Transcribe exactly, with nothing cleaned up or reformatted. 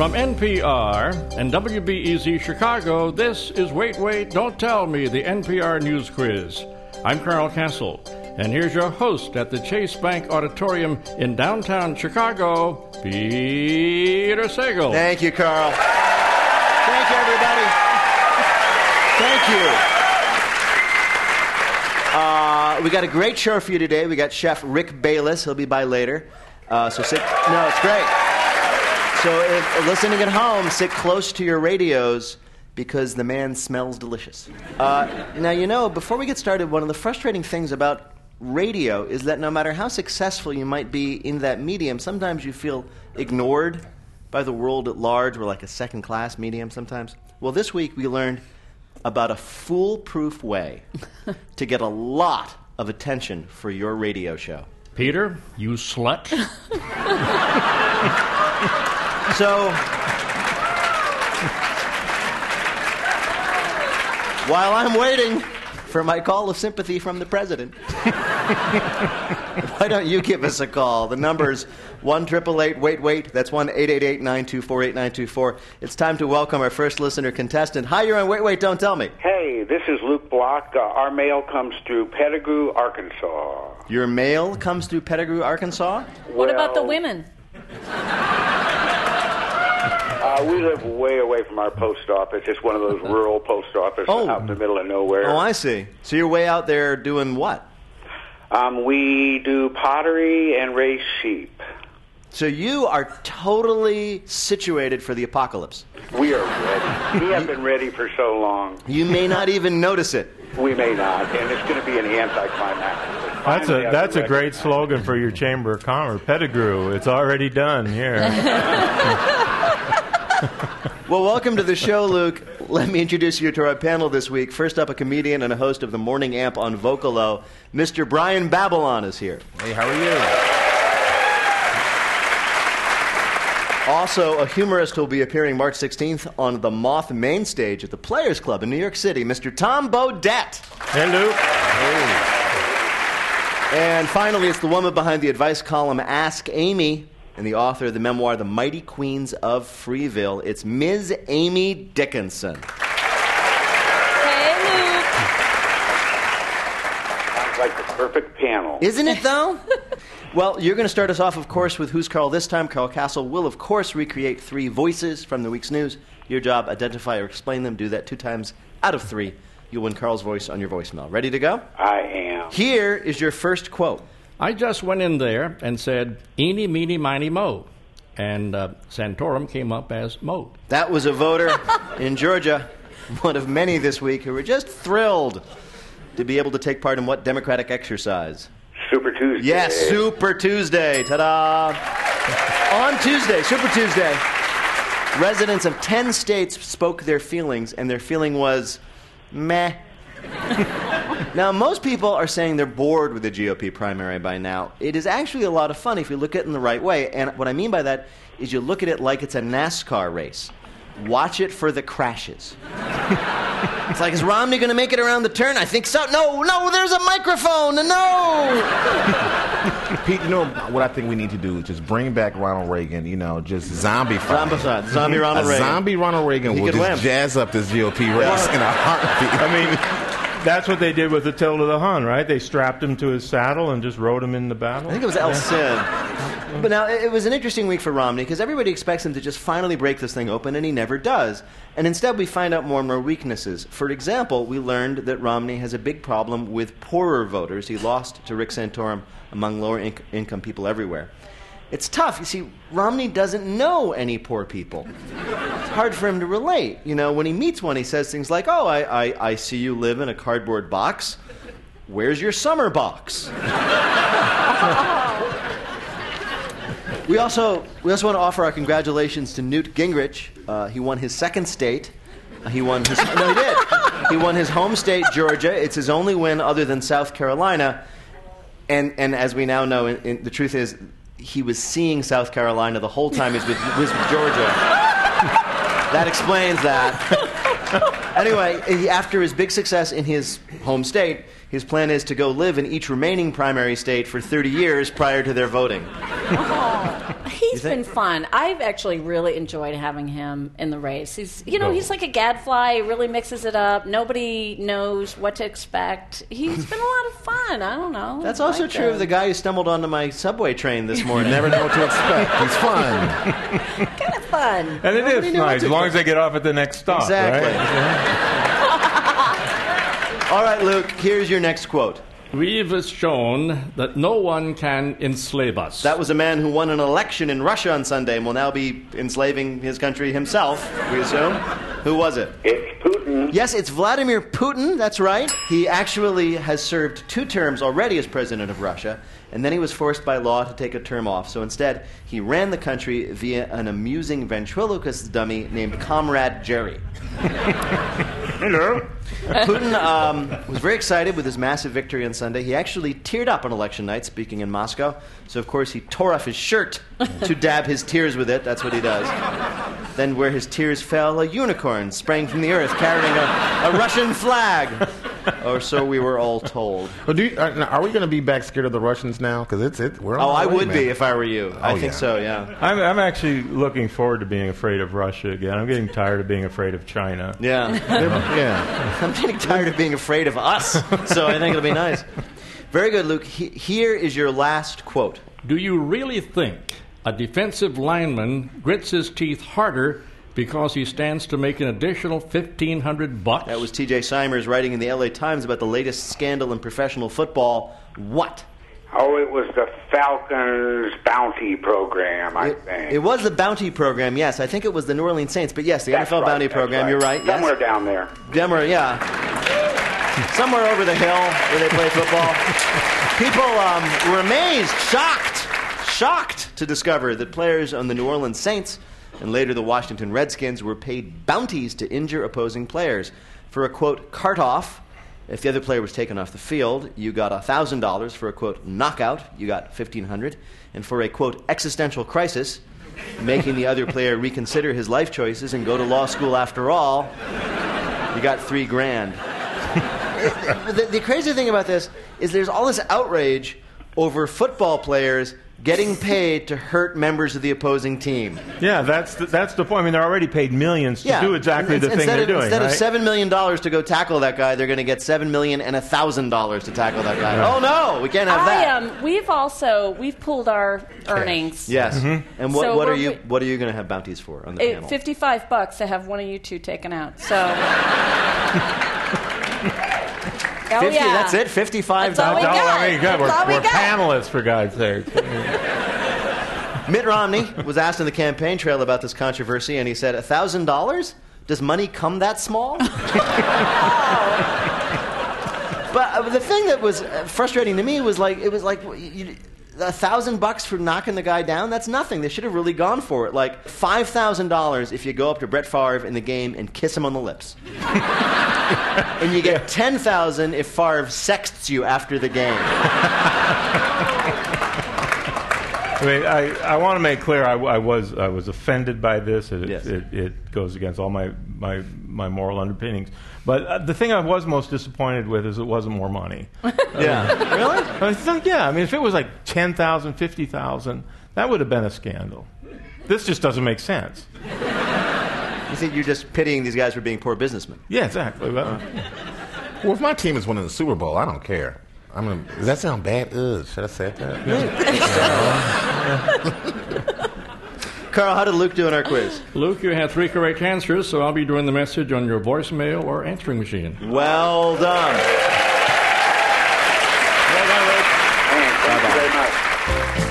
From N P R and W B E Z Chicago, this is Wait, Wait, Don't Tell Me, the N P R News Quiz. I'm Carl Castle, and here's your host at the Chase Bank Auditorium in downtown Chicago, Peter Sagal. Thank you, Carl. Thank you, everybody. Thank you. Uh, we got a great show for you today. We got Chef Rick Bayless. He'll be by later. Uh, so sit. No, it's great. So if listening at home, sit close to your radios because the man smells delicious. Uh, now, you know, before we get started, one of the frustrating things about radio is that no matter how successful you might be in that medium, sometimes you feel ignored by the world at large. We're like a second-class medium sometimes. Well, this week we learned about a foolproof way to get a lot of attention for your radio show. Peter, you slut. So, while I'm waiting for my call of sympathy from the president, why don't you give us a call? The number's one eight eight eight wait wait. That's one eight eight eight nine two four eight nine two four. It's time to welcome our first listener contestant. Hi, you're on Wait Wait, Don't Tell Me. Hey, this is Luke Block. Uh, our mail comes through Pettigrew, Arkansas. Your mail comes through Pettigrew, Arkansas? What Well, about the women? Uh, we live way away from our post office. It's one of those rural post offices Oh. out in the middle of nowhere. Oh, I see. So you're way out there doing what? Um, we do pottery and raise sheep. So you are totally situated for the apocalypse. We are ready. We have been ready for so long. You may not even notice it. We may not, and it's going to be an anticlimax. That's Finally, a I that's a can great recognize- slogan for your Chamber of Commerce. Pettigrew, it's already done here. Well, welcome to the show, Luke. Let me introduce you to our panel this week. First up, a comedian and a host of the Morning Amp on Vocalo. Mister Brian Babylon is here. Hey, how are Also, a humorist who will be appearing March sixteenth on the Moth main stage at the Players Club in New York City, Mister Tom Bodett. Hey, Luke. And finally, it's the woman behind the advice column Ask Amy and the author of the memoir The Mighty Queens of Freeville. It's Miz Amy Dickinson. Hey, Luke. Sounds like the perfect panel. Isn't it, though? Well, you're going to start us off, of course, with Who's Carl this time. Carl Castle will, of course, recreate three voices from the week's news. Your job, identify or explain them. Do that two times out of three. You'll win Carl's voice on your voicemail. Ready to go? I am. Here is your first quote. I just went in there and said, eeny, meeny, miny, mo. And uh, Santorum came up as Mo. That was a voter in Georgia, one of many this week, who were just thrilled to be able to take part in what Democratic exercise? Super Tuesday. Yes, Super Tuesday. Ta-da. On Tuesday, Super Tuesday, residents of ten states spoke their feelings, and their feeling was, meh. Now, most people are saying they're bored with the G O P primary by now. It is actually a lot of fun if you look at it in the right way. And what I mean by that is you look at it like it's a NASCAR race. Watch it for the crashes. It's like, is Romney going to make it around the turn? I think so. No, no, there's a microphone. No. Pete, you know what I think we need to do? Just bring back Ronald Reagan, you know, just zombie Zombie, zombie Ronald a Reagan. zombie Ronald Reagan He will could just win. jazz up this G O P race in a heartbeat. I mean, that's what they did with Attila the Hun, right? They strapped him to his saddle and just rode him in the battle. I think it was El Cid. But now, it was an interesting week for Romney because everybody expects him to just finally break this thing open, and he never does. And instead, we find out more and more weaknesses. For example, we learned that Romney has a big problem with poorer voters. He lost to Rick Santorum among lower inc- income people everywhere. It's tough. You see, Romney doesn't know any poor people. It's hard for him to relate. You know, when he meets one, he says things like, oh, I, I, I see you live in a cardboard box. Where's your summer box? We also we also want to offer our congratulations to Newt Gingrich. Uh, he won his second state. Uh, he won his no, he did. He won his home state, Georgia. It's his only win other than South Carolina. And and as we now know, in, in, the truth is, he was seeing South Carolina the whole time he was with, was with Georgia. That explains that. Anyway, he, after his big success in his home state, his plan is to go live in each remaining primary state for thirty years prior to their voting. Oh, he's think? been fun. I've actually really enjoyed having him in the race. He's, you know, No. he's like a gadfly. He really mixes it up. Nobody knows what to expect. He's been a lot of fun. I don't know. That's also Like true him. of the guy who stumbled onto my subway train this You morning. never know what to expect. He's fun. Kind of fun. And it Nobody is knew what nice, to as long do. as they get off at the next stop, Exactly. right? All right, Luke, here's your next quote. We've shown that no one can enslave us. That was a man who won an election in Russia on Sunday and will now be enslaving his country himself, we assume. Who was it? It's Putin. Yes, it's Vladimir Putin, that's right. He actually has served two terms already as president of Russia, and then he was forced by law to take a term off. So instead, he ran the country via an amusing ventriloquist dummy named Comrade Jerry. Hello. Putin um, was very excited with his massive victory on Sunday. He actually teared up on election night, speaking in Moscow. So, of course, he tore off his shirt to dab his tears with it. That's what he does. Then, where his tears fell, a unicorn sprang from the earth carrying a, a Russian flag. Or so we were all told. Well, do you, are, now, are we going to be back scared of the Russians now? Because it's it. We're on Oh, our I way, would man. be if I were you. I Oh, think yeah. so, yeah. I'm, I'm actually looking forward to being afraid of Russia again. I'm getting tired of being afraid of China. Yeah. Yeah. I'm getting tired of being afraid of us, so I think it'll be nice. Very good, Luke. He, here is your last quote. Do you really think a defensive lineman grits his teeth harder because he stands to make an additional fifteen hundred bucks? That was T J Simers writing in the L A Times about the latest scandal in professional football. What? Oh, it was the Falcons bounty program, I It, think. it was the bounty program, yes. I think it was the New Orleans Saints, but yes, the That's N F L right, bounty that's program. You're right. Yes. Somewhere down there. Denver, yeah. Somewhere over the hill where they play football. People um, were amazed, shocked, shocked to discover that players on the New Orleans Saints and later the Washington Redskins were paid bounties to injure opposing players. For a, quote, cart-off, if the other player was taken off the field, you got one thousand dollars. For a, quote, knockout, you got fifteen hundred dollars. And for a, quote, existential crisis, making the other player reconsider his life choices and go to law school after all, you got three grand. the, the crazy thing about this is there's all this outrage over football players getting paid to hurt members of the opposing team. Yeah, that's the, that's the point. I mean, they're already paid millions to Yeah. do exactly In- the thing instead they're of, doing, Instead right? of seven million dollars to go tackle that guy, they're going to get seven million dollars and one thousand dollars to tackle that guy. Oh, no, we can't have I that. um, we've also we've pulled our earnings. Yes. Mm-hmm. And what, So what are we're- you what are you going to have bounties for on the It, panel? fifty-five bucks to have one of you two taken out. So. Oh, fifty, yeah. that's it? fifty-five That's all we dollars? No, got. I mean, God, we're, That's all we we're got. panelists, for God's sake. Mitt Romney was asked on the campaign trail about this controversy, and he said, one thousand dollars? Does money come that small? But uh, the thing that was uh, frustrating to me was like, it was like, you, a thousand bucks for knocking the guy down? That's nothing. They should have really gone for it. Like, five thousand dollars if you go up to Brett Favre in the game and kiss him on the lips. And you get ten thousand dollars if Favre sexts you after the game. I mean, I, I want to make clear I, I was I was offended by this. It, Yes. it, it goes against all my, my, my moral underpinnings. But uh, the thing I was most disappointed with is it wasn't more money. Yeah. Really? I was like, yeah, I mean, if it was like ten thousand, fifty thousand, that would have been a scandal. This just doesn't make sense. You think you're just pitying these guys for being poor businessmen? Yeah, exactly. Well, Well, if my team is winning the Super Bowl, I don't care. I'm gonna, does that sound bad? Ugh, should I say that? Carl, how did Luke do in our quiz? Luke, you had three correct answers, so I'll be doing the message on your voicemail or answering machine. Well done. Well done, Luke. Thank you very much.